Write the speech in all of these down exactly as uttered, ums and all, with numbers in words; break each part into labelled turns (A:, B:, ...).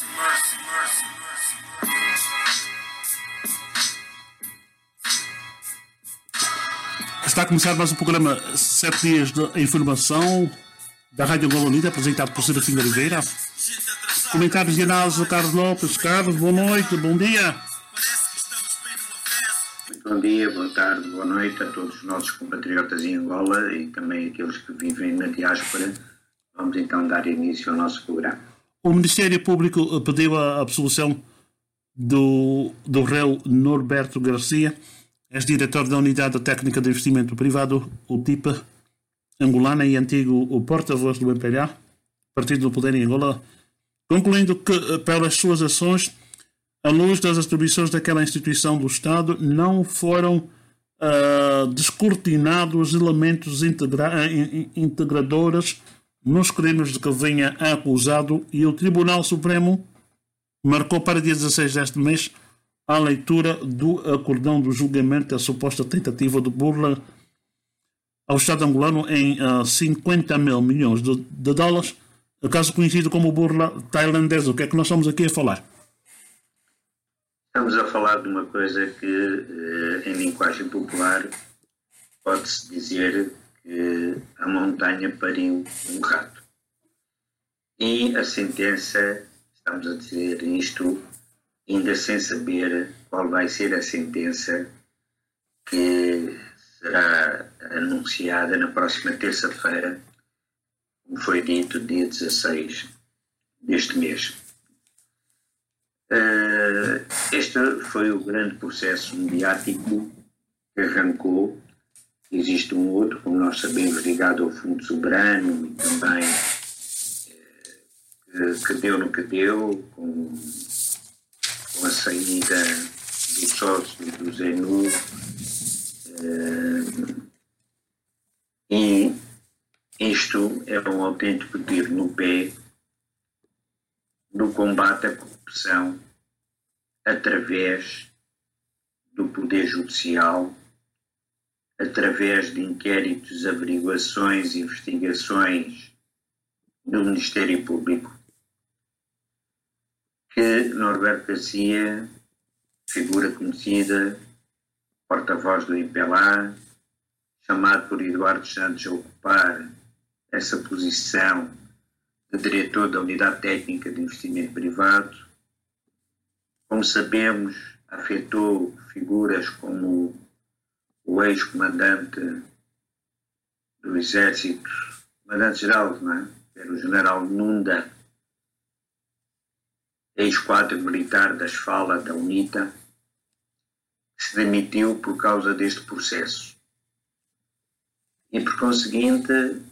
A: Está a começar mais um programa Sete Dias de Informação da Rádio Angola Unida, apresentado por Serafim Oliveira. Comentários de análise do Carlos Lopes. Carlos, boa noite, bom dia.
B: Muito bom dia, boa tarde, boa noite a todos os nossos compatriotas em Angola e também aqueles que vivem na diáspora. Vamos então dar início ao nosso programa.
A: O Ministério Público pediu a absolução do, do réu Norberto Garcia, ex-diretor da Unidade Técnica de Investimento Privado, o T I P, angolana e antigo o porta-voz do M P L A, Partido do Poder em Angola, concluindo que, pelas suas ações, à luz das atribuições daquela instituição do Estado, não foram uh, descortinados elementos integra- integradores nos crimes de que vinha acusado, e o Tribunal Supremo marcou para dia dezasseis deste mês a leitura do acordão do julgamento da suposta tentativa de burla ao Estado angolano em uh, cinquenta mil milhões de, de dólares, caso conhecido como burla tailandesa. O que é que nós estamos aqui a falar?
B: Estamos a falar de uma coisa que, eh, em linguagem popular, pode-se dizer que a montanha pariu um rato. E a sentença, estamos a dizer isto, ainda sem saber qual vai ser a sentença que será anunciada na próxima terça-feira, como foi dito, dia dezasseis deste mês. Uh, este foi o grande processo mediático que arrancou. Existe um outro, como nós sabemos, ligado ao Fundo Soberano e também uh, que, que deu no que deu, com, com a saída do sócio do Zenu. Uh, e isto é um autêntico tiro no pé no combate à corrupção através do Poder Judicial, através de inquéritos, averiguações, investigações do Ministério Público, que Norberto Garcia, figura conhecida, porta-voz do I P L A, chamado por Eduardo Santos a ocupar essa posição de diretor da Unidade Técnica de Investimento Privado, como sabemos, afetou figuras como o ex-comandante do Exército, comandante-geral, não é? Era o general Nunda, ex-quadro militar da Esfala da UNITA, que se demitiu por causa deste processo. E, por conseguinte,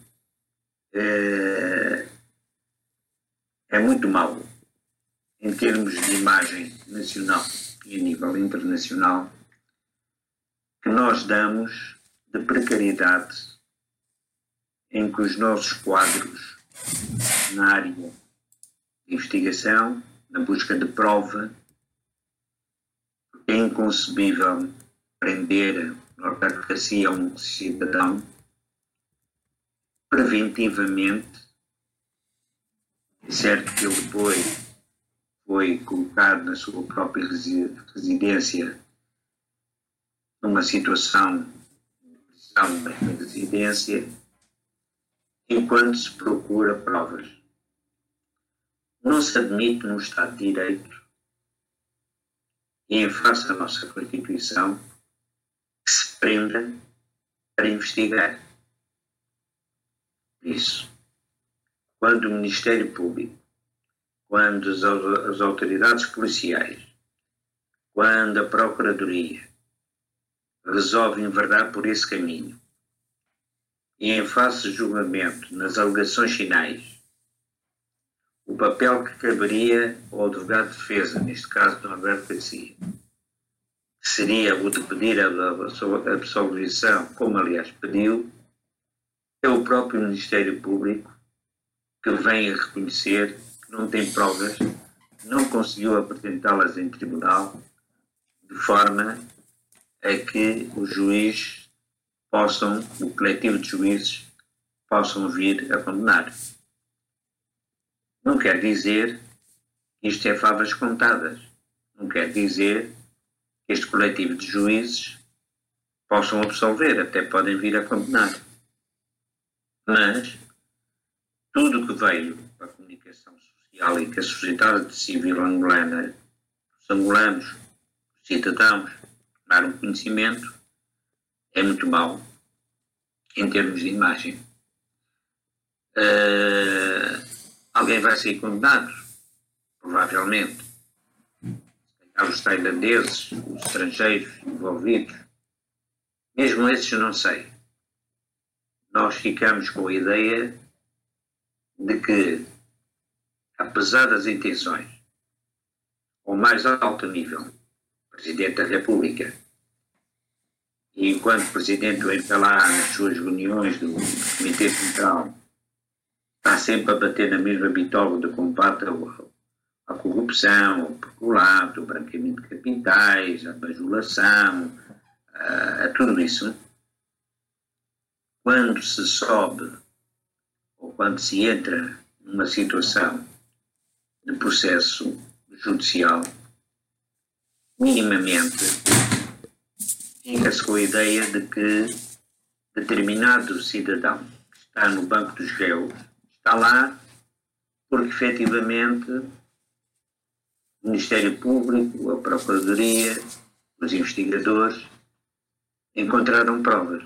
B: é, é muito mau, em termos de imagem nacional e a nível internacional, que nós damos de precariedade em que os nossos quadros na área de investigação, na busca de prova, é inconcebível prender Norberto Garcia a um cidadão preventivamente. É certo que ele depois foi colocado na sua própria residência numa situação de pressão da residência, enquanto se procura provas. Não se admite num Estado de Direito e em face da nossa Constituição que se prenda para investigar. Por isso, quando o Ministério Público, quando as, as autoridades policiais, quando a Procuradoria resolve enverdar por esse caminho e em face de julgamento nas alegações finais, o papel que caberia ao advogado de defesa, neste caso Norberto Garcia, seria o de pedir a absolvição, como aliás pediu, é o próprio Ministério Público que vem a reconhecer que não tem provas, não conseguiu apresentá-las em tribunal, de forma a que os juízes possam, o coletivo de juízes, possam vir a condenar. Não quer dizer isto é favas contadas. Não quer dizer que este coletivo de juízes possam absolver, até podem vir a condenar. Mas tudo que veio para a comunicação social e que a sociedade civil angolana, os angolanos, os cidadãos, tomaram conhecimento, é muito mau em termos de imagem. Uh, alguém vai ser condenado, provavelmente. Os tailandeses, os estrangeiros envolvidos, mesmo esses eu não sei. Nós ficamos com a ideia de que, apesar das intenções, ao mais alto nível, Presidente da República, e enquanto Presidente do M P L A, nas suas reuniões do Comitê Central, está sempre a bater na mesma bitola de combate à corrupção, ao peculato, ao branqueamento de capitais, à bajulação, a, a tudo isso. Quando se sobe ou quando se entra numa situação de processo judicial, minimamente fica-se com a ideia de que determinado cidadão que está no banco dos réus está lá porque efetivamente o Ministério Público, a Procuradoria, os investigadores encontraram provas.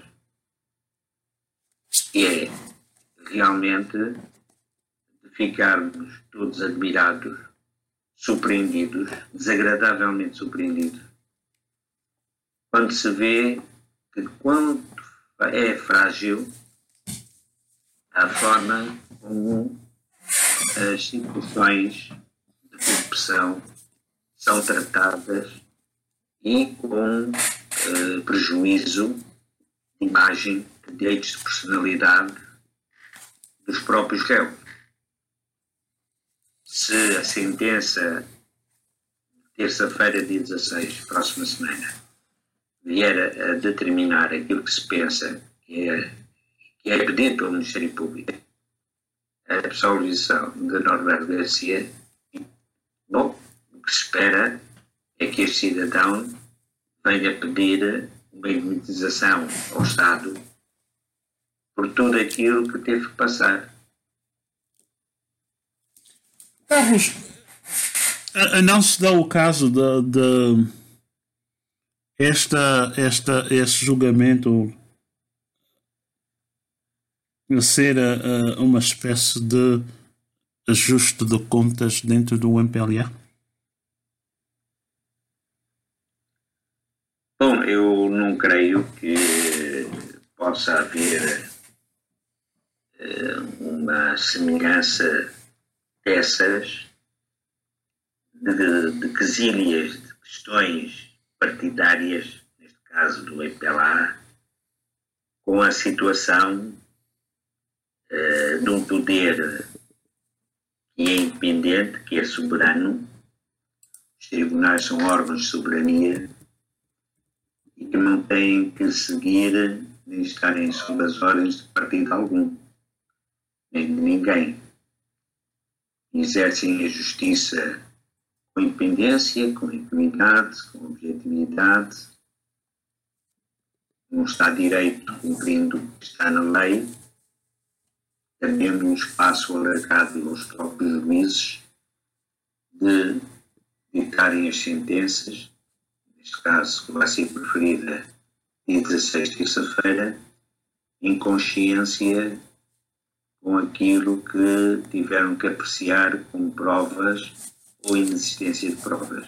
B: E é realmente de ficarmos todos admirados, surpreendidos, desagradavelmente surpreendidos, quando se vê que quanto é frágil a forma como as situações de corrupção são tratadas e com eh, prejuízo de imagem, de direitos de personalidade dos próprios réus. Se a sentença de terça-feira, dia dezasseis, próxima semana, vier a determinar aquilo que se pensa que é, que é pedido pelo Ministério Público, a absolvição de Norberto Garcia, bom, o que se espera é que este cidadão venha pedir uma indemnização ao Estado por tudo aquilo que teve que passar.
A: Carlos, não se dá o caso de, de esta, esta, este julgamento ser uh, uma espécie de ajuste de contas dentro do M P L A?
B: Bom, eu não creio que possa haver uh, uma semelhança dessas de, de quesilhas, de questões partidárias, neste caso do M P L A, com a situação uh, de um poder que é independente, que é soberano. Os tribunais são órgãos de soberania e que não têm que seguir nem estarem sob as ordens de partido algum, nem de ninguém. Exercem a justiça com independência, com equidade, com objetividade, um Estado de Direito cumprindo o que está na lei, tendo um espaço alargado aos próprios juízes de ditarem as sentenças, neste caso, que vai ser preferida dia dezasseis, terça-feira, em consciência com aquilo que tiveram que apreciar como provas ou inexistência de provas.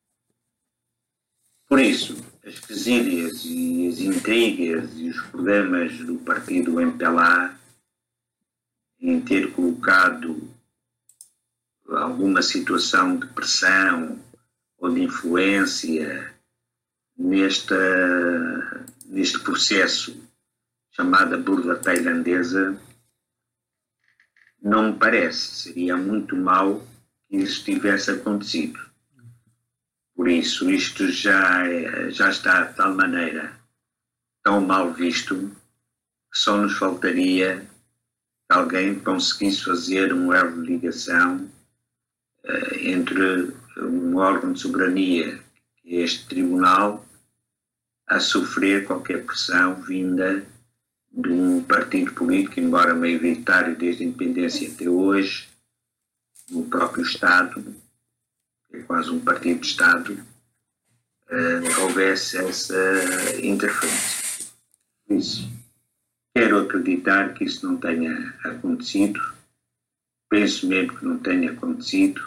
B: Por isso, as quesilhas e as intrigas e os problemas do partido M P L A em ter colocado alguma situação de pressão ou de influência nesta, neste processo chamado burla tailandesa, não me parece. Seria muito mau que isso tivesse acontecido. Por isso, isto já, é, já está de tal maneira tão mal visto que só nos faltaria que alguém conseguisse fazer um elo de ligação entre um órgão de soberania, que é este tribunal, a sofrer qualquer pressão vinda de um partido político, embora maioritário desde a independência até hoje, no próprio Estado, que é quase um partido de Estado, uh, houvesse essa interferência. Por isso, quero acreditar que isso não tenha acontecido, penso mesmo que não tenha acontecido,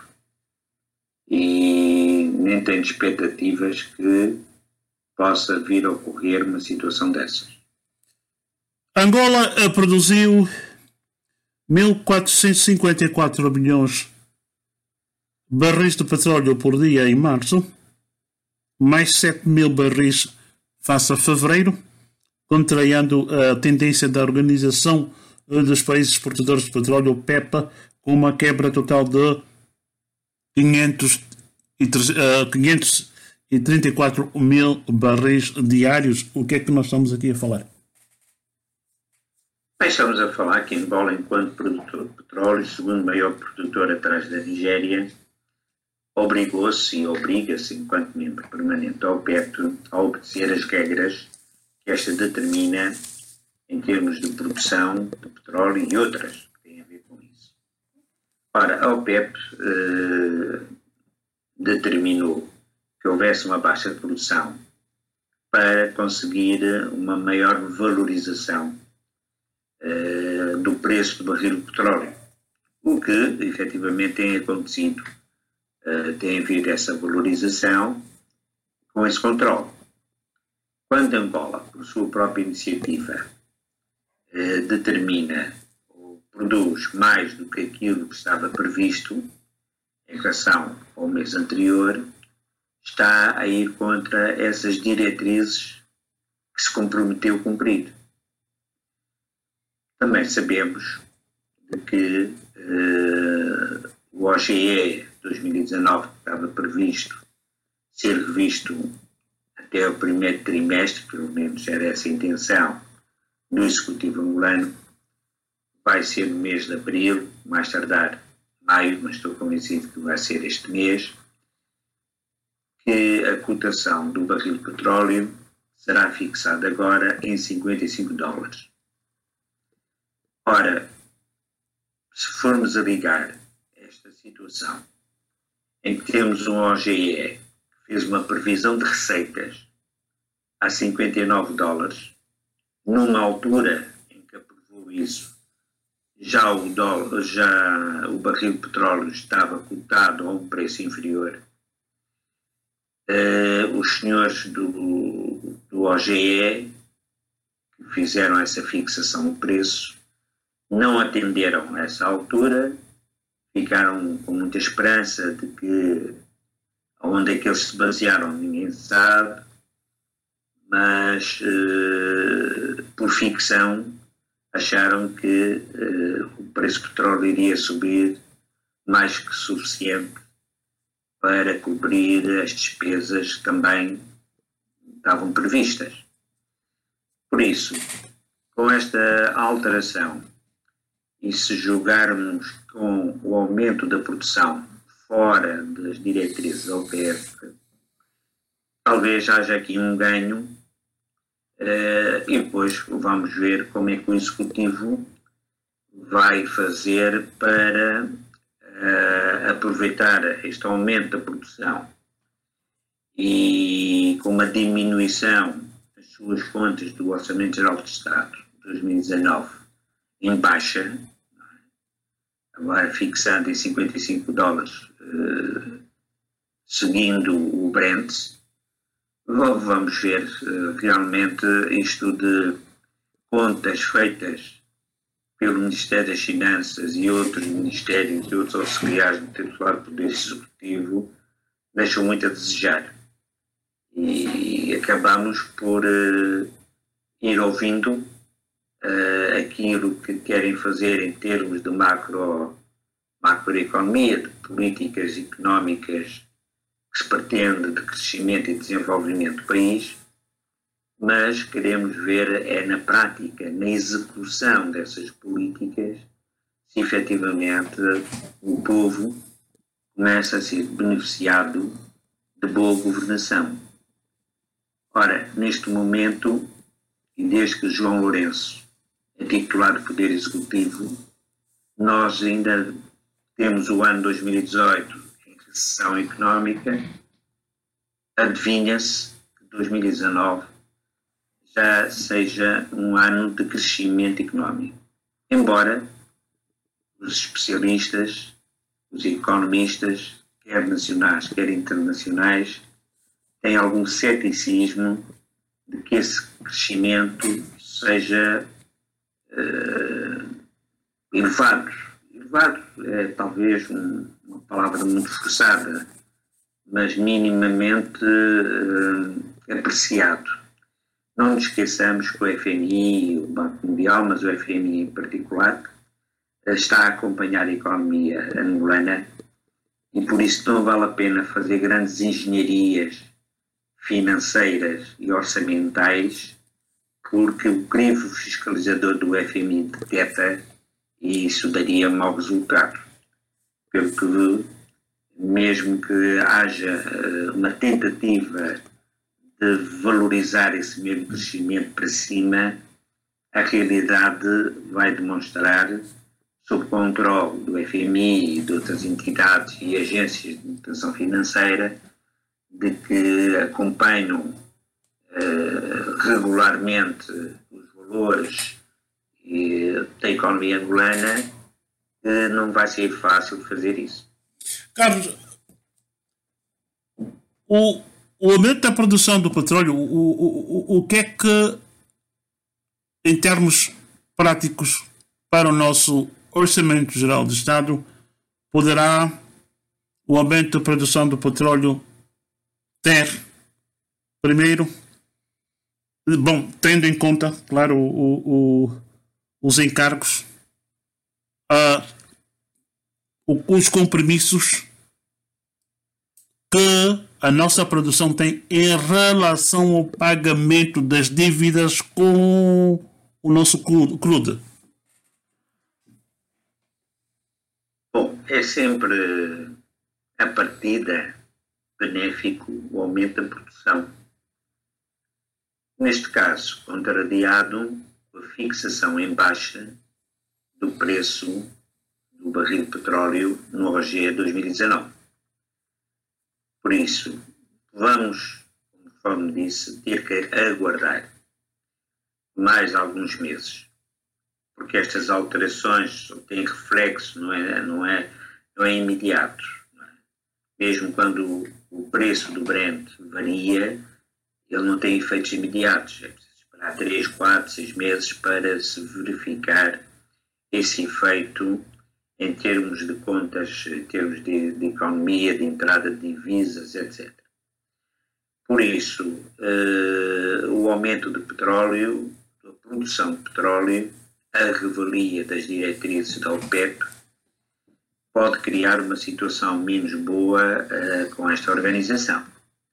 B: e nem tenho expectativas que possa vir a ocorrer uma situação dessas.
A: Angola produziu mil quatrocentos e cinquenta e quatro milhões de barris de petróleo por dia em março, mais sete mil barris face a fevereiro, contrariando a tendência da Organização dos Países Exportadores de Petróleo, O P E P, com uma quebra total de quinhentos e trinta e quatro mil barris diários. O que é que nós estamos aqui a falar?
B: Bem, estamos a falar que Angola, enquanto produtor de petróleo, segundo maior produtor atrás da Nigéria, obrigou-se e obriga-se, enquanto membro permanente da O P E P, a obedecer as regras que esta determina em termos de produção de petróleo e outras que têm a ver com isso. Ora, a O P E P eh, determinou que houvesse uma baixa de produção para conseguir uma maior valorização eh, do preço do barril de petróleo. O que, efetivamente, tem acontecido. Uh, tem havido essa valorização com esse controle. Quando Angola, por sua própria iniciativa, uh, determina ou produz mais do que aquilo que estava previsto em relação ao mês anterior, está a ir contra essas diretrizes que se comprometeu a cumprir. Também sabemos de que uh, o O G E dois mil e dezanove, que estava previsto ser revisto até o primeiro trimestre, pelo menos era essa a intenção do Executivo angolano, vai ser no mês de abril, mais tardar maio, mas estou convencido que vai ser este mês, que a cotação do barril de petróleo será fixada agora em cinquenta e cinco dólares. Ora, se formos a ligar esta situação em que temos um O G E que fez uma previsão de receitas a cinquenta e nove dólares, numa altura em que aprovou isso, já o, dólar, já o barril de petróleo estava cotado a um preço inferior. Uh, os senhores do, do O G E que fizeram essa fixação de preço não atenderam a essa altura, ficaram com muita esperança de que onde é que eles se basearam ninguém sabe, mas uh, por ficção acharam que uh, o preço do petróleo iria subir mais que suficiente para cobrir as despesas que também estavam previstas. Por isso, com esta alteração, e se julgarmos com o aumento da produção fora das diretrizes da O P E P, talvez haja aqui um ganho, uh, e depois vamos ver como é que o Executivo vai fazer para uh, aproveitar este aumento da produção e com uma diminuição das suas contas do Orçamento Geral do Estado de dois mil e dezanove em baixa, agora fixando em cinquenta e cinco dólares, uh, seguindo o Brent. Vamos ver uh, realmente isto de contas feitas pelo Ministério das Finanças e outros ministérios e outros auxiliares do titular do Poder Executivo deixam muito a desejar. E acabamos por uh, ir ouvindo Uh, aquilo que querem fazer em termos de macro, macroeconomia, de políticas económicas que se pretende de crescimento e desenvolvimento do país, mas queremos ver é na prática, na execução dessas políticas, se efetivamente o povo começa a ser beneficiado de boa governação. Ora, neste momento, e desde que João Lourenço é titular do Poder Executivo, nós ainda temos o ano dois mil e dezoito em recessão económica. Adivinha-se que dois mil e dezanove já seja um ano de crescimento económico. Embora os especialistas, os economistas, quer nacionais, quer internacionais, tenham algum ceticismo de que esse crescimento seja uh, elevado. Elevado é talvez um, uma palavra muito forçada, mas minimamente uh, apreciado. Não nos esqueçamos que o F M I, o Banco Mundial, mas o F M I em particular, está a acompanhar a economia angolana e por isso não vale a pena fazer grandes engenharias financeiras e orçamentais, porque o crivo fiscalizador do F M I detecta e isso daria mau resultado. Pelo que, mesmo que haja uma tentativa de valorizar esse mesmo crescimento para cima, a realidade vai demonstrar, sob controle do F M I e de outras entidades e agências de manutenção financeira, de que acompanham uh, regularmente os valores e, da economia angolana, que não vai ser fácil fazer isso.
A: Carlos, o, o aumento da produção do petróleo, o, o, o, o que é que, em termos práticos, para o nosso Orçamento Geral do Estado, poderá o aumento da produção do petróleo ter, primeiro, bom, tendo em conta, claro, o, o, os encargos, uh, os compromissos que a nossa produção tem em relação ao pagamento das dívidas com o nosso crudo?
B: Bom, é sempre a partida benéfico o aumento da produção. Neste caso, contrariado com a fixação em baixa do preço do barril de petróleo no O G dois mil e dezanove. Por isso, vamos, conforme disse, ter que aguardar mais alguns meses, porque estas alterações têm reflexo, não é, não é, não é imediato. Não é? Mesmo quando o preço do Brent varia, ele não tem efeitos imediatos. É preciso esperar três, quatro, seis meses para se verificar esse efeito em termos de contas, em termos de, de economia, de entrada de divisas, etcétera. Por isso, uh, o aumento de petróleo, da produção de petróleo, a revelia das diretrizes da OPEP, pode criar uma situação menos boa uh, com esta organização.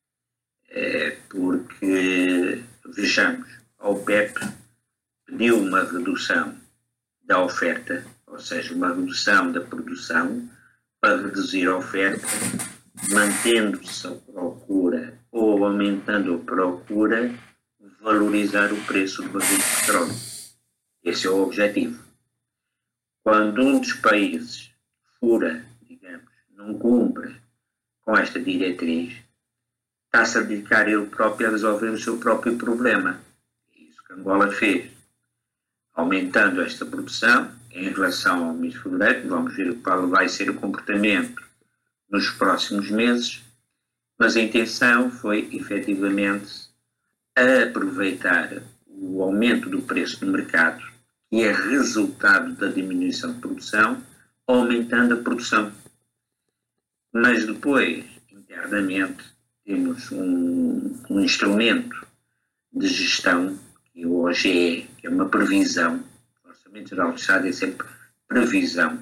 B: É porque, vejamos, a OPEP pediu uma redução da oferta, ou seja, uma redução da produção para reduzir a oferta, mantendo-se a procura ou aumentando a procura, valorizar o preço do barril de petróleo. Esse é o objetivo. Quando um dos países fura, digamos, não cumpre com esta diretriz, está-se a dedicar ele próprio a resolver o seu próprio problema. É isso que Angola fez. Aumentando esta produção em relação ao mês de fevereiro, vamos ver qual vai ser o comportamento nos próximos meses, mas a intenção foi, efetivamente, aproveitar o aumento do preço no mercado, que é resultado da diminuição de produção, aumentando a produção. Mas depois, internamente, temos um, um instrumento de gestão, que é o O G E, que é uma previsão, o Orçamento Geral do Estado é sempre previsão,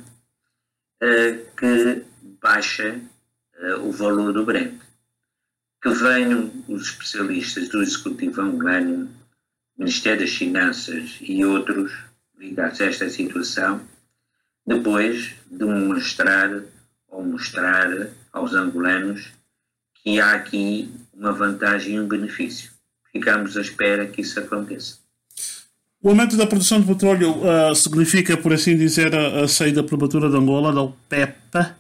B: uh, que baixa uh, o valor do Brent. Que venham os especialistas do Executivo angolano, Ministério das Finanças e outros ligados a esta situação, depois demonstrar ou mostrar aos angolanos que há aqui uma vantagem e um benefício. Ficamos à espera que isso aconteça.
A: O aumento da produção de petróleo uh, significa, por assim dizer, a, a saída prematura de Angola da OPEP?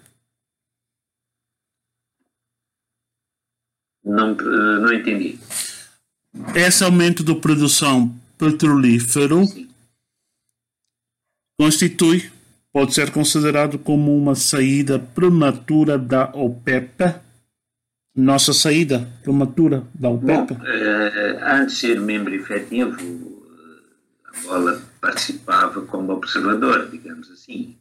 B: Não, não entendi.
A: Esse aumento da produção petrolífero Sim. constitui, pode ser considerado como uma saída prematura da OPEP? Nossa saída prematura da OPEP?
B: Bom, uh, antes de ser membro efetivo, Angola participava como observador, digamos assim.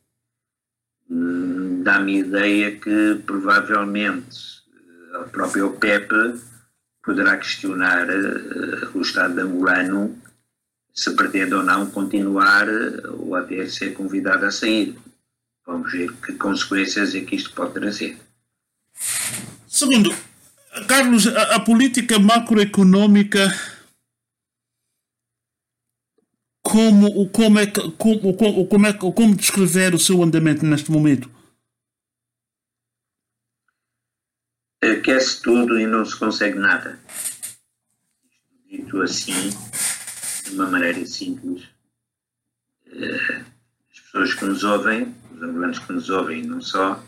B: Dá-me a ideia que provavelmente a própria OPEP poderá questionar uh, o Estado angolano se pretende ou não continuar ou até ser convidado a sair. Vamos ver que consequências é que isto pode trazer.
A: Segundo, Carlos, a, a política macroeconómica, como, como, é, como, como, como, é, como descrever o seu andamento neste momento?
B: Quer-se tudo e não se consegue nada. Dito assim, de uma maneira simples, as pessoas que nos ouvem, os angolanos que nos ouvem, não só,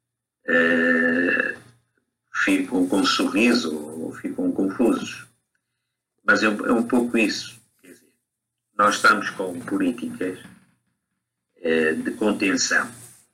B: ficam com um sorriso ou ficam confusos. Mas é um, é um pouco isso. Quer dizer, nós estamos com políticas de contenção.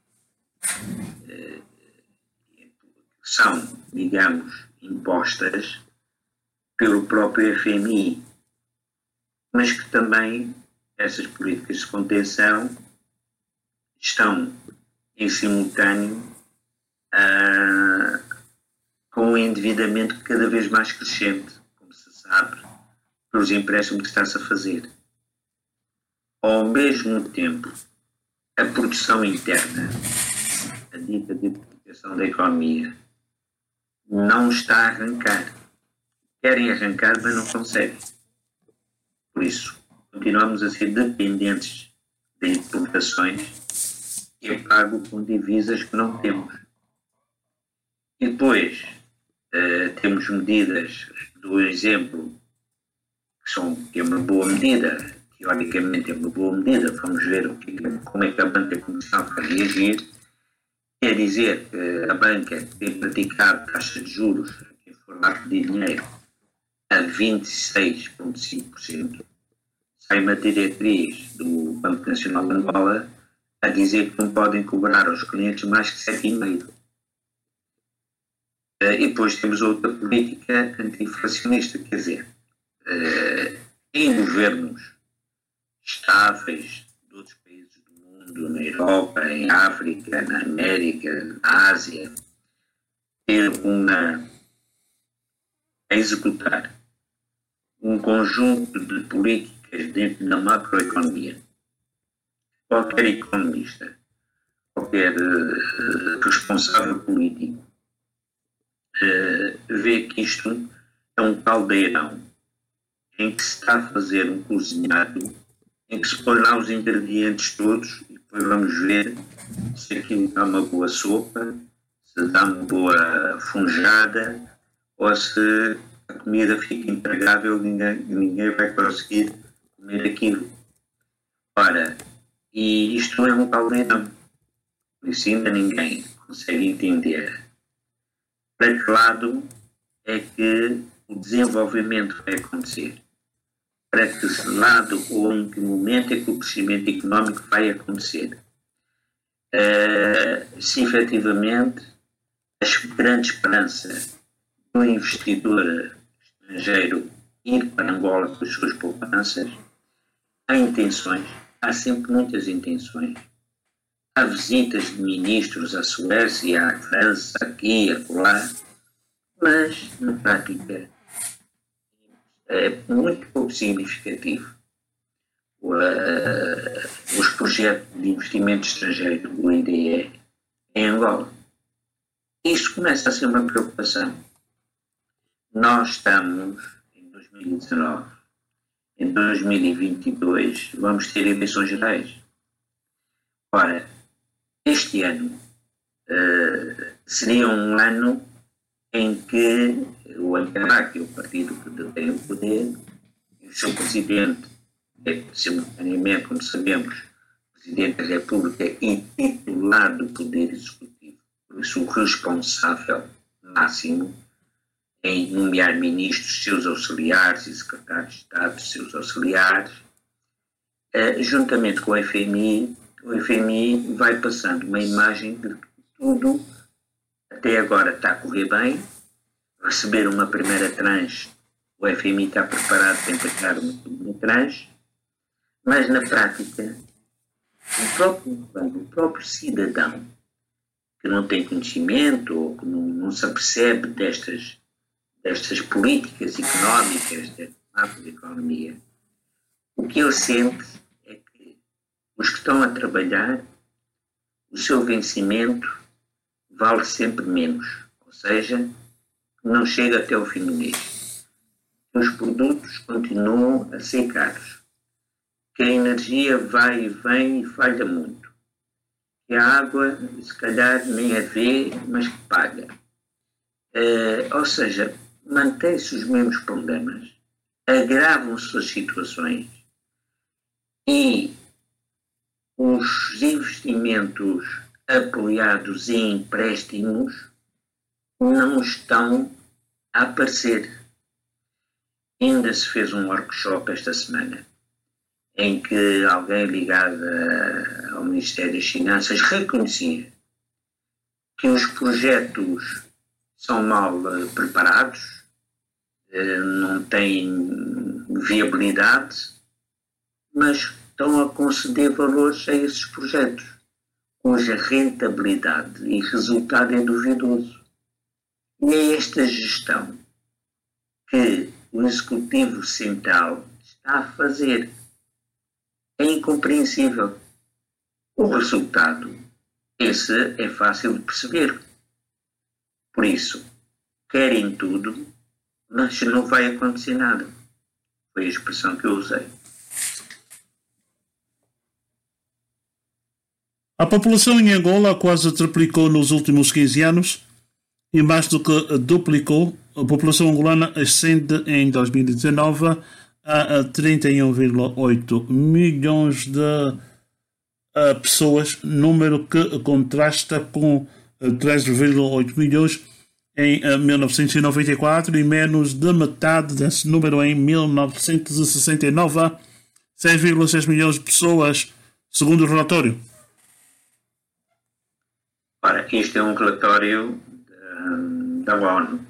B: São, digamos, impostas pelo próprio F M I, mas que também essas políticas de contenção estão em simultâneo ah, com um endividamento cada vez mais crescente, como se sabe, pelos empréstimos que está-se a fazer. Ao mesmo tempo, a produção interna, a dita diversificação da economia, não está a arrancar. Querem arrancar, mas não conseguem. Por isso, continuamos a ser dependentes de importações e é pago com divisas que não temos. E depois, uh, temos medidas, do exemplo, que, são, que é uma boa medida, teoricamente é uma boa medida, vamos ver o que, como é que a banca comercial vai reagir. Quer dizer que a banca tem praticado taxa de juros em formato de dinheiro a vinte e seis vírgula cinco por cento. Sai uma diretriz do Banco Nacional de Angola a dizer que não podem cobrar aos clientes mais que sete vírgula cinco por cento. E depois temos outra política anti-inflacionista, quer dizer, em governos estáveis de outros países do mundo, na Europa, em África, na América, na Ásia, ter uma, a executar um conjunto de políticas dentro da macroeconomia. Qualquer economista, qualquer uh, responsável político uh, vê que isto é um caldeirão em que se está a fazer um cozinhado, em que se põe lá os ingredientes todos e depois vamos ver se aquilo dá uma boa sopa, se dá uma boa funjada ou se a comida fica intragável e ninguém, ninguém vai conseguir comer aquilo. Ora, e isto é um caldeirão. Por isso ainda ninguém consegue entender para que lado é que o desenvolvimento vai acontecer. Para que lado ou em que momento é que o crescimento económico vai acontecer. Uh, se efetivamente a grande esperança do investidor estrangeiro ir para Angola com as suas poupanças, há intenções, há sempre muitas intenções. Há visitas de ministros à Suécia, à França, aqui, acolá, mas na prática é muito pouco significativo uh, os projetos de investimento estrangeiro do I D E em Angola. Isso começa a ser uma preocupação. Nós estamos em dois mil e dezanove, em dois mil e vinte e dois vamos ter eleições gerais. Ora, este ano uh, seria um ano em que o Ankara, que é o partido que detém o poder, e o seu presidente é, simultaneamente, como sabemos, Presidente da República e titular do Poder Executivo, por isso o responsável máximo em nomear ministros, seus auxiliares e secretários de Estado, seus auxiliares, uh, juntamente com o F M I, o F M I vai passando uma imagem de que tudo até agora está a correr bem, receber uma primeira tranche, o F M I está preparado para entregar uma segunda tranche, mas na prática o próprio, o próprio cidadão que não tem conhecimento ou que não, não se apercebe destas, destas políticas económicas, desta macroeconomia, o que ele sente é que os que estão a trabalhar, o seu vencimento vale sempre menos, ou seja, não chega até o fim do mês. Os produtos continuam a ser caros, que a energia vai e vem e falha muito, que a água, se calhar, nem a vê, mas que paga. Uh, ou seja, mantém-se os mesmos problemas, agravam-se as situações e os investimentos apoiados em empréstimos não estão a aparecer. Ainda se fez um workshop esta semana em que alguém ligado ao Ministério das Finanças reconhecia que os projetos são mal preparados, não têm viabilidade, mas estão a conceder valores a esses projetos, cuja rentabilidade e resultado é duvidoso. E é esta gestão que o Executivo Central está a fazer. É incompreensível. O resultado, esse é fácil de perceber. Por isso, querem tudo, mas não vai acontecer nada. Foi a expressão que eu usei.
A: A população em Angola quase triplicou nos últimos quinze anos e mais do que duplicou. A população angolana ascende em dois mil e dezanove a trinta e um vírgula oito milhões de uh, pessoas, número que contrasta com treze vírgula oito milhões em uh, mil novecentos e noventa e quatro e menos de metade desse número em mil novecentos e sessenta e nove, seis vírgula seis milhões de pessoas, segundo o relatório.
B: Ora, isto é um relatório da, da ONU,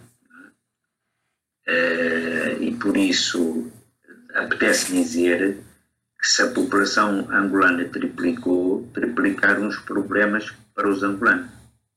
B: uh, e por isso apetece dizer que se a população angolana triplicou, triplicaram os problemas para os angolanos.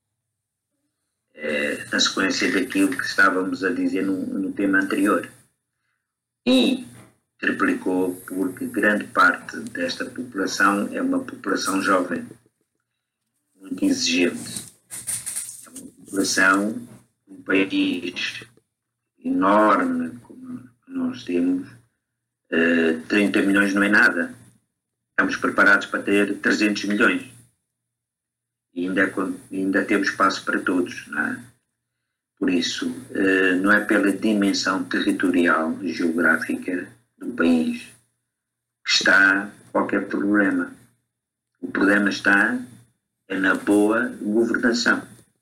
B: É, na sequência daquilo que estávamos a dizer no, no tema anterior. E triplicou porque grande parte desta população é uma população jovem, muito exigente. É uma população, um país enorme como nós temos, Uh, trinta milhões não é nada. Estamos preparados para ter trezentos milhões. E ainda, ainda temos espaço para todos. Não é? Por isso, uh, não é pela dimensão territorial e geográfica do país que está qualquer problema. O problema está é na boa governação.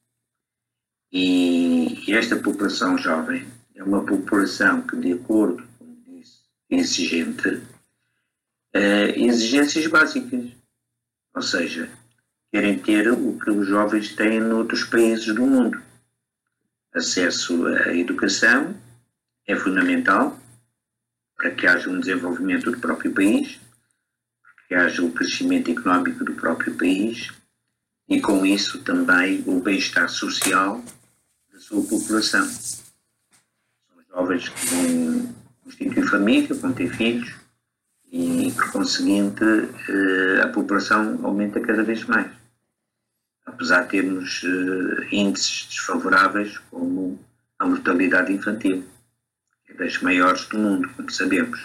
B: E, e esta população jovem é uma população que, de acordo exigente, uh, exigências básicas, ou seja, querem ter o que os jovens têm noutros países do mundo. Acesso à educação é fundamental para que haja um desenvolvimento do próprio país, para que haja o crescimento económico do próprio país e com isso também o bem-estar social da sua população. São jovens que vão constituir família, vão ter filhos e, por conseguinte, a população aumenta cada vez mais. Apesar de termos índices desfavoráveis como a mortalidade infantil, que é das maiores do mundo, como sabemos.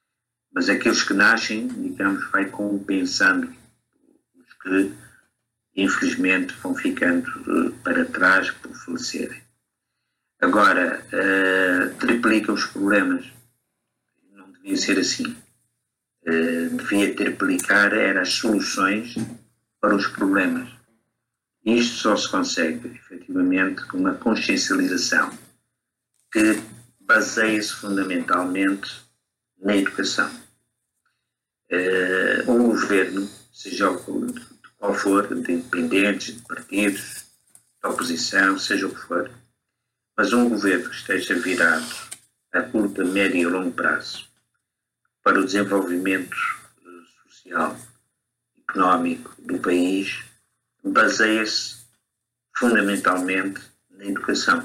B: Mas aqueles que nascem, digamos, vai compensando os que infelizmente vão ficando para trás por falecerem. Agora, uh, triplica os problemas. Não devia ser assim. Uh, devia triplicar era as soluções para os problemas. Isto só se consegue, efetivamente, com uma consciencialização que baseia-se fundamentalmente na educação. Uh, um governo, seja o qual for, de independentes, de partidos, de oposição, seja o que for, mas um governo que esteja virado a curto, médio e longo prazo para o desenvolvimento social, económico do país, baseia-se fundamentalmente na educação,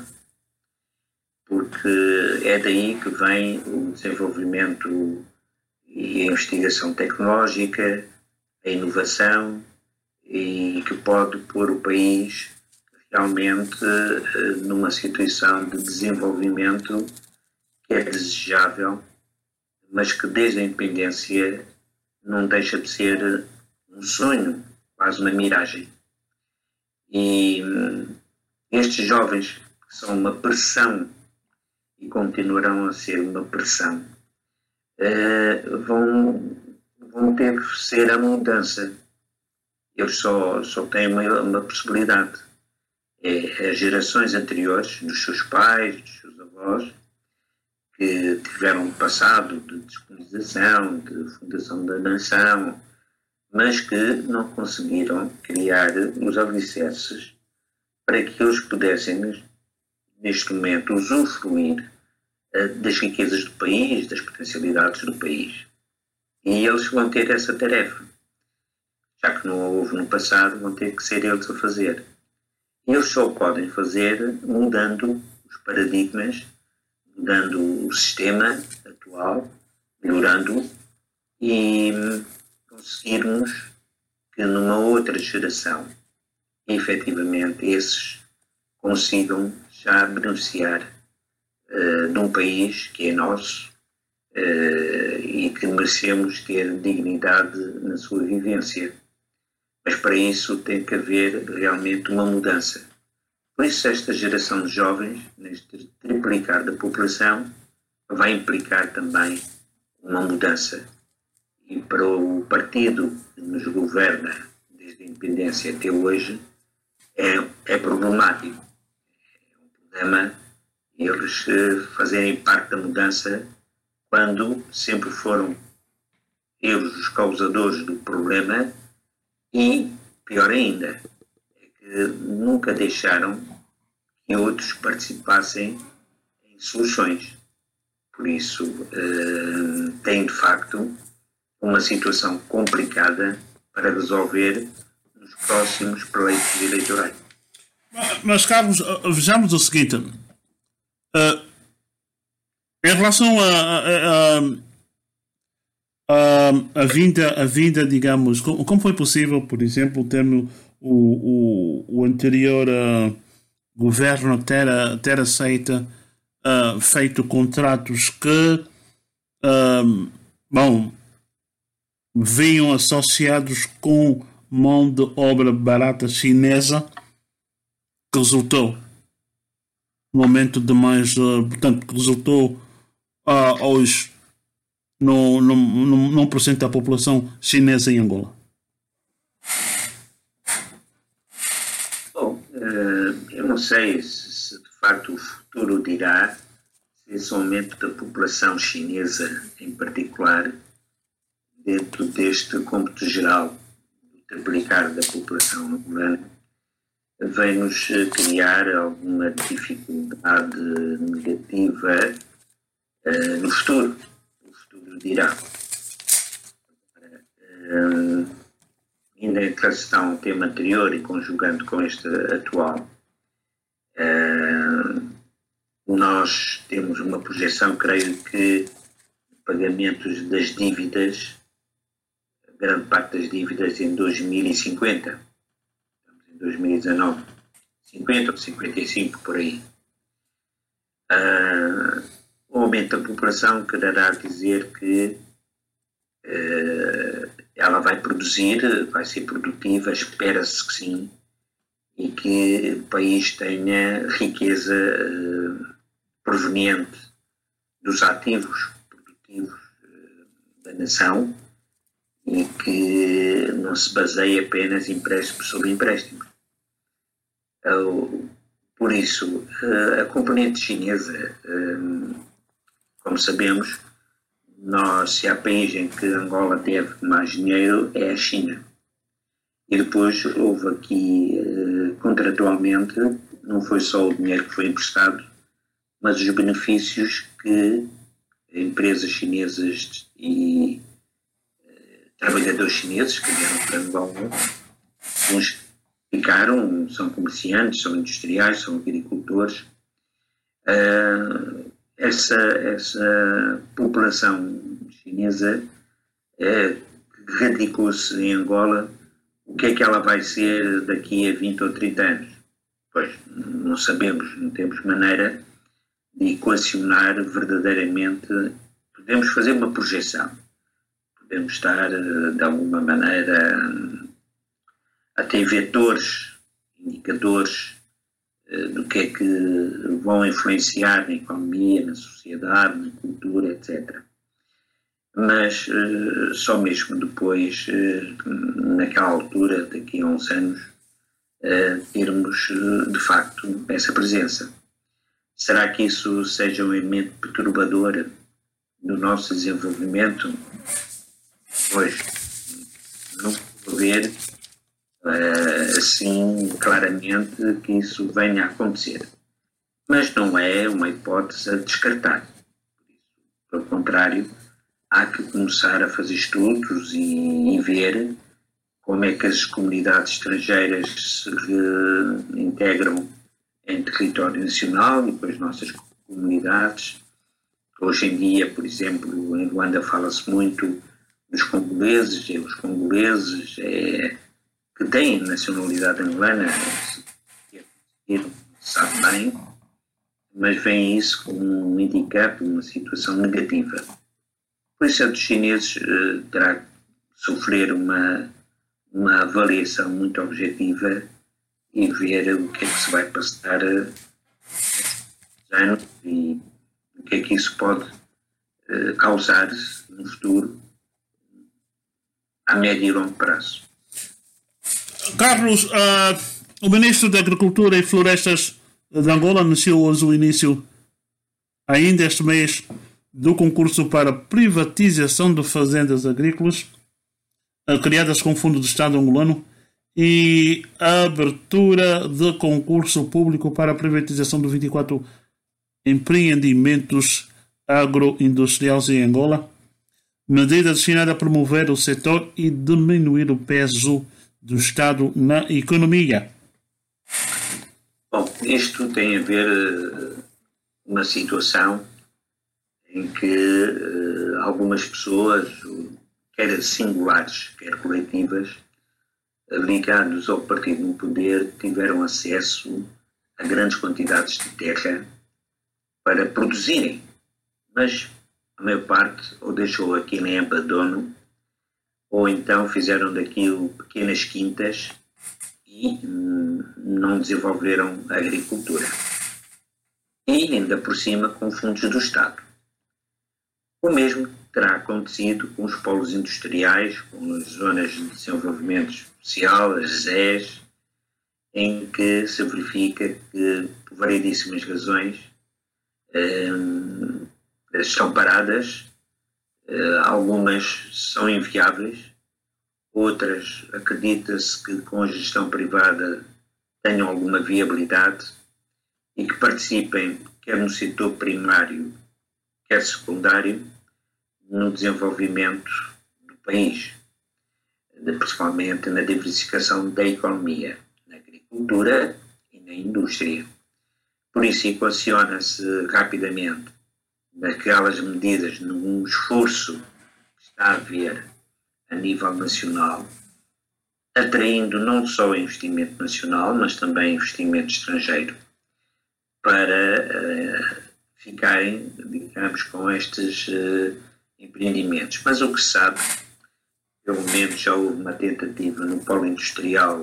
B: porque é daí que vem o desenvolvimento e a investigação tecnológica, a inovação, e que pode pôr o país realmente numa situação de desenvolvimento que é desejável, mas que desde a independência não deixa de ser um sonho, quase uma miragem. E estes jovens, que são uma pressão e continuarão a ser uma pressão, vão, vão ter que ser a mudança. Eles só, só têm uma, uma possibilidade. É as gerações anteriores, dos seus pais, dos seus avós, que tiveram um passado de descolonização, de fundação da nação, mas que não conseguiram criar os alicerces para que eles pudessem, neste momento, usufruir das riquezas do país, das potencialidades do país. E eles vão ter essa tarefa. Já que não houve no passado, vão ter que ser eles a fazer. E eles só o podem fazer mudando os paradigmas, mudando o sistema atual, melhorando-o e conseguirmos que numa outra geração, efetivamente, esses consigam já beneficiar uh, de um país que é nosso uh, e que merecemos ter dignidade na sua vivência. Mas para isso tem que haver realmente uma mudança. Por isso esta geração de jovens, neste triplicar da população, vai implicar também uma mudança. E para o partido que nos governa desde a independência até hoje, é, é problemático. É um problema eles fazerem parte da mudança quando sempre foram eles os causadores do problema. E, pior ainda, é que nunca deixaram que outros participassem em soluções. Por isso, uh, tem de facto uma situação complicada para resolver nos próximos pleitos eleitorais.
A: Mas, Carlos, vejamos o seguinte. Uh, em relação a... a, a Uh, a vinda, a vinda, digamos, como, como foi possível, por exemplo, termos o, o, o anterior uh, governo ter, ter aceito, uh, feito contratos que, uh, bom, vinham associados com mão de obra barata chinesa, que resultou, no momento de mais, uh, portanto, que resultou uh, aos No, no, no, no por cento da população chinesa em Angola?
B: Bom, eu não sei se, se de facto o futuro dirá se esse aumento da população chinesa, em particular, dentro deste cômputo geral, do triplicar da população angolana, vai nos criar alguma dificuldade negativa uh, no futuro. Dirá. Uh, ainda em relação ao tema anterior e conjugando com este atual, uh, nós temos uma projeção, creio que, de pagamentos das dívidas, grande parte das dívidas em dois mil e cinquenta, estamos em dois mil e dezanove, cinquenta ou cinquenta e cinco por aí. Uh, O aumento da população quererá dizer que uh, ela vai produzir, vai ser produtiva, espera-se que sim, e que o país tenha riqueza uh, proveniente dos ativos produtivos uh, da nação e que não se baseie apenas em empréstimo sobre empréstimo. Uh, por isso, uh, a componente chinesa, uh, como sabemos, nós, se há país em que Angola deve mais dinheiro, é a China. E depois houve aqui, uh, contratualmente, não foi só o dinheiro que foi emprestado, mas os benefícios que empresas chinesas e uh, trabalhadores chineses que vieram para Angola, uns ficaram, são comerciantes, são industriais, são agricultores. Uh, essa, essa população chinesa uh, radicou-se em Angola. O que é que ela vai ser daqui a vinte ou trinta anos? Pois, não sabemos, não temos maneira de equacionar verdadeiramente. Podemos fazer uma projeção, podemos estar, de alguma maneira, a ter vetores, indicadores do que é que vão influenciar na economia, na sociedade, na cultura, etcétera. Mas uh, só mesmo depois, uh, naquela altura, daqui a uns anos, uh, termos uh, de facto essa presença. Será que isso seja um elemento perturbador no nosso desenvolvimento? Pois, não vou ver uh, assim claramente que isso venha a acontecer. Mas não é uma hipótese a descartar. Pelo contrário, há que começar a fazer estudos e, e ver como é que as comunidades estrangeiras se integram em território nacional e com as nossas comunidades. Hoje em dia, por exemplo, em Luanda fala-se muito dos congoleses, e os congoleses é, que têm nacionalidade angolana, se sabe bem, mas veem isso como um indicado de uma situação negativa. Por isso, a dos chineses uh, terá que sofrer uma, uma avaliação muito objetiva e ver o que é que se vai passar uh, anos e o que é que isso pode uh, causar no futuro a médio e longo prazo.
A: Carlos, uh, o Ministro da Agricultura e Florestas de Angola anunciou hoje o início, ainda este mês, do concurso para privatização de fazendas agrícolas criadas com fundo do Estado angolano e a abertura de concurso público para a privatização de vinte e quatro empreendimentos agroindustriais em Angola, medida destinada a promover o setor e diminuir o peso do Estado na economia.
B: Bom, isto tem a ver com uma situação em que uh, algumas pessoas, quer singulares, quer coletivas, ligados ao partido no poder, tiveram acesso a grandes quantidades de terra para produzirem, mas a maior parte ou deixou aquilo em abandono, ou então fizeram daquilo pequenas quintas e hum, não desenvolveram a agricultura. E ainda por cima com fundos do Estado. O mesmo terá acontecido com os polos industriais, com as zonas de desenvolvimento especial, as Z E S, em que se verifica que, por variedíssimas razões, eh, estão paradas, eh, algumas são inviáveis, outras acredita-se que com a gestão privada tenham alguma viabilidade e que participem, quer no setor primário, quer secundário, no desenvolvimento do país, principalmente na diversificação da economia, na agricultura e na indústria. Por isso, equaciona-se rapidamente naquelas medidas, num esforço que está a haver a nível nacional, atraindo não só investimento nacional, mas também investimento estrangeiro, para uh, ficarem, digamos, com estes uh, empreendimentos. Mas o que se sabe pelo menos já houve uma tentativa no polo industrial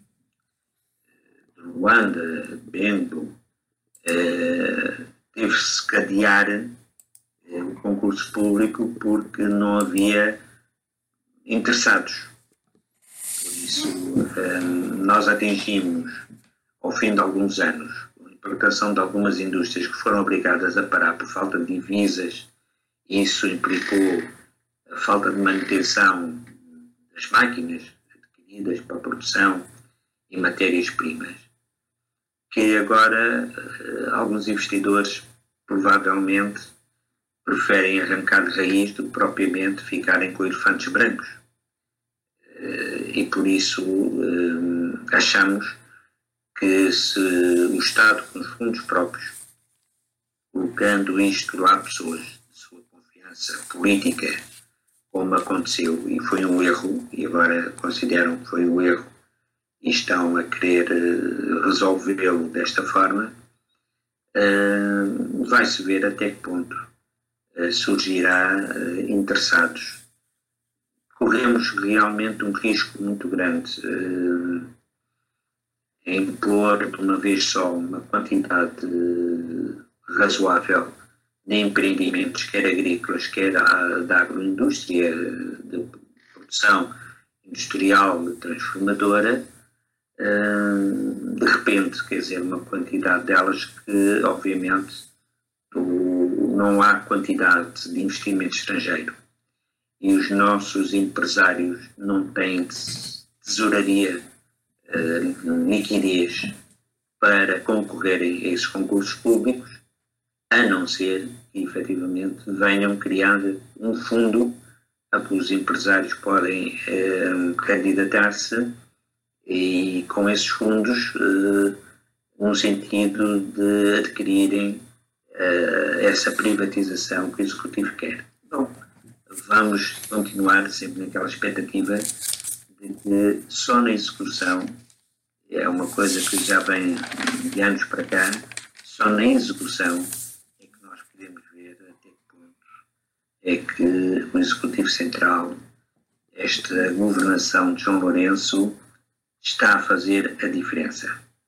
B: de Luanda, Bento, eh, teve-se que adiar eh, o concurso público porque não havia interessados. Por isso, eh, nós atingimos, ao fim de alguns anos, a implantação de algumas indústrias que foram obrigadas a parar por falta de divisas. Isso implicou a falta de manutenção das máquinas adquiridas para a produção e matérias-primas, que agora alguns investidores provavelmente preferem arrancar de raiz do que propriamente ficarem com elefantes brancos. E por isso achamos que se o Estado, com os fundos próprios, colocando isto lá pessoas de sua confiança política, como aconteceu, e foi um erro, e agora consideram que foi um erro, e estão a querer resolvê-lo desta forma, uh, vai-se ver até que ponto uh, surgirá uh, interessados. Corremos realmente um risco muito grande uh, em pôr de uma vez só uma quantidade uh, razoável de empreendimentos, quer agrícolas, quer da agroindústria, de produção industrial transformadora, de repente, quer dizer, uma quantidade delas que, obviamente, não há quantidade de investimento estrangeiro e os nossos empresários não têm tesouraria, liquidez para concorrerem a esses concursos públicos, a não ser que, efetivamente, venham criar um fundo a que os empresários podem eh, candidatar-se e, com esses fundos, eh, no sentido de adquirirem eh, essa privatização que o Executivo quer. Bom, vamos continuar sempre naquela expectativa de que só na execução, é uma coisa que já vem de anos para cá, só na execução é que o Executivo Central, esta governação de João Lourenço, está a fazer a diferença.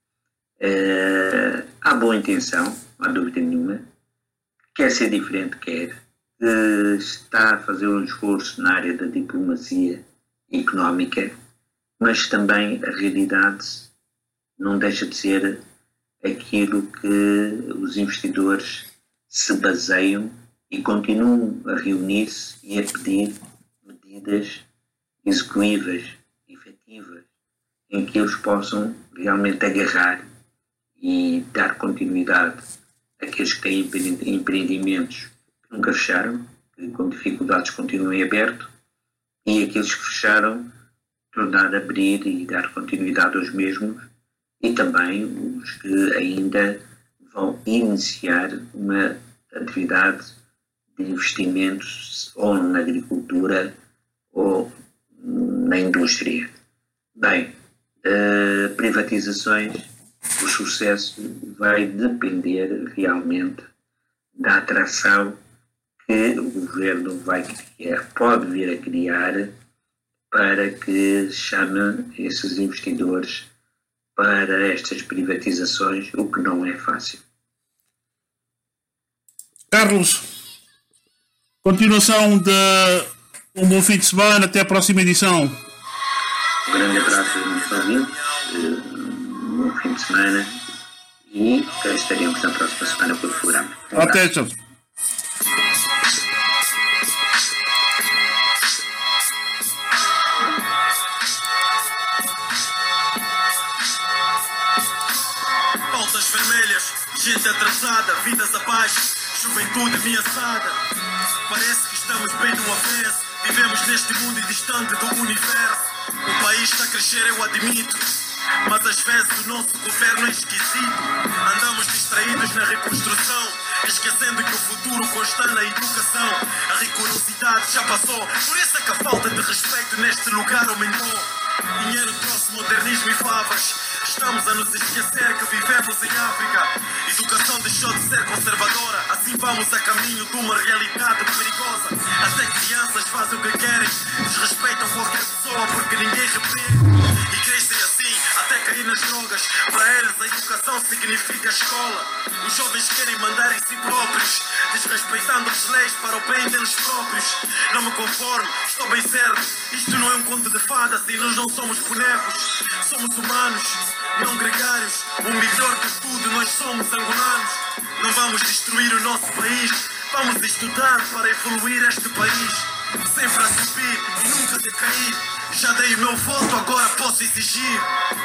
B: Uh, há boa intenção, não há dúvida nenhuma, quer ser diferente, quer, uh, está a fazer um esforço na área da diplomacia económica, mas também a realidade não deixa de ser aquilo que os investidores se baseiam e continuam a reunir-se e a pedir medidas execuíveis, efetivas, em que eles possam realmente agarrar e dar continuidade àqueles que têm empreendimentos que nunca fecharam, que com dificuldades continuam abertos, e aqueles que fecharam, tornar a abrir e dar continuidade aos mesmos, e também os que ainda vão iniciar uma atividade de investimentos ou na agricultura ou na indústria. Bem, uh, privatizações, o sucesso vai depender realmente da atração que o governo vai criar, pode vir a criar, para que chame esses investidores para estas privatizações, o que não é fácil.
A: Carlos, continuação de um bom fim de semana, até a próxima edição.
B: Um grande abraço aos meus ouvintes, um bom fim de semana e cá estaremos na próxima semana com o programa. Um
A: até, tchau.
C: Pautas vermelhas, gente atrasada, vidas abaixo, juventude ameaçada. Parece que estamos bem no avesso, vivemos neste mundo distante do universo. O país está a crescer, eu admito, mas às vezes o nosso governo é esquisito. Andamos distraídos na reconstrução, esquecendo que o futuro consta na educação. A rigorosidade já passou, por isso é que a falta de respeito neste lugar aumentou. Dinheiro trouxe modernismo e favas, estamos a nos esquecer que vivemos em África. Educação deixou de ser conservadora, assim vamos a caminho de uma realidade perigosa. Até crianças fazem o que querem, desrespeitam qualquer pessoa porque ninguém repreende. E crescem assim, até cair nas drogas. Para eles a educação significa escola. Os jovens querem mandar em si próprios, desrespeitando as leis para o bem deles próprios. Não me conformo, estou bem certo. Isto não é um conto de fadas e nós não somos bonecos. Somos humanos, não gregários. O melhor de tudo, nós somos angolanos. Não vamos destruir o nosso país, vamos estudar para evoluir este país. Sempre a subir e nunca decair. Já dei o meu voto, agora posso exigir.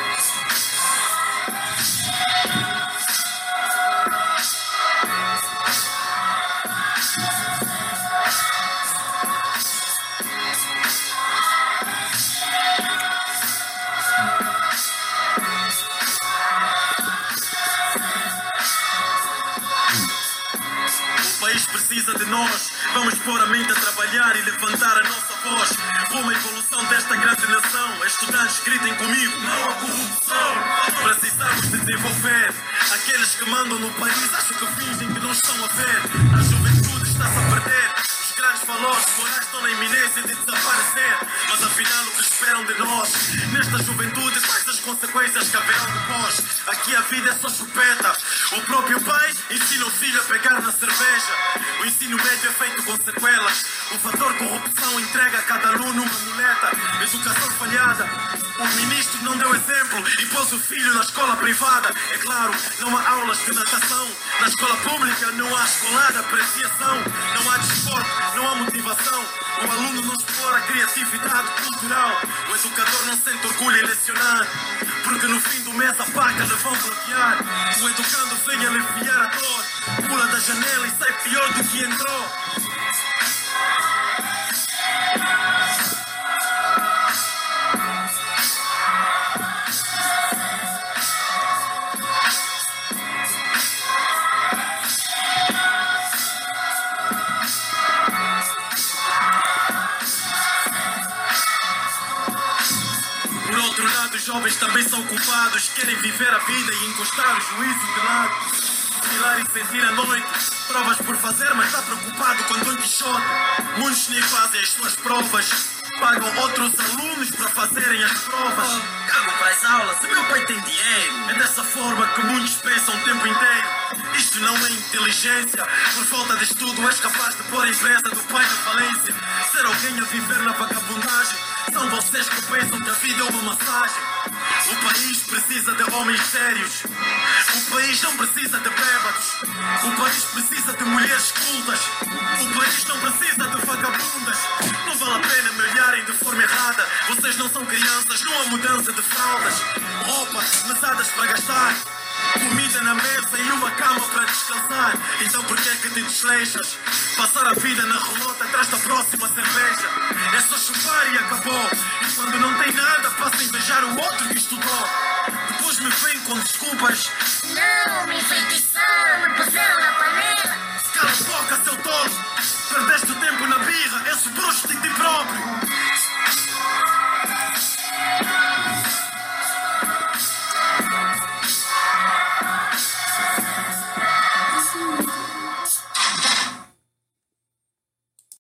C: Precisa de nós, vamos pôr a mente a trabalhar e levantar a nossa voz. Rumo à evolução desta grande nação. Estudantes, gritem comigo, não há corrupção. Precisamos de desenvolver. Aqueles que mandam no país acham que fingem que não estão a ver. A juventude está-se a perder. Os grandes valores morais estão na iminência de desaparecer. Mas afinal o que esperam de nós? Nesta juventude quais as consequências que haverão depois? Aqui a vida é só chupeta. O próprio pai ensina o filho a pegar na cerveja. O ensino médio é feito com sequelas. O fator corrupção entrega a cada aluno uma muleta. Educação falhada. O ministro não deu exemplo e pôs o filho na escola privada. É claro, não há aulas de natação. Na escola pública não há escolar de apreciação. Não há desporto, não há motivação. O aluno não explora a criatividade cultural. O educador não sente orgulho em lecionar, porque no fim do mês a paga lhe vão bloquear. O educando vem aliviar a dor, pula da janela e sai pior do que entrou. Os jovens também são culpados, querem viver a vida e encostar o juízo de lado. Filar e sentir a noite, provas por fazer, mas está preocupado com Don Quixote. Muitos nem fazem as suas provas, pagam outros alunos para fazerem as provas. Cago para as aulas, meu pai tem dinheiro. É dessa forma que muitos pensam o tempo inteiro. Isto não é inteligência, por falta de estudo és capaz de pôr a empresa do pai na falência. Ser alguém a viver na vagabundagem, são vocês que pensam que a vida é uma massagem. O país precisa de homens sérios. O país não precisa de bêbados. O país precisa de mulheres cultas. O país não precisa de vagabundas. Não vale a pena me olharem de forma errada. Vocês não são crianças, não há mudança de fraldas. Roupa, mesadas para gastar, comida na mesa e uma cama para descansar. Então por que é que te desleixas? Passar a vida na relota atrás da próxima cerveja. É só chupar e acabou. E quando não tem nada passa a invejar o outro que estudou. Depois me vem com desculpas.
D: Não, me enfeitiçaram, me puseram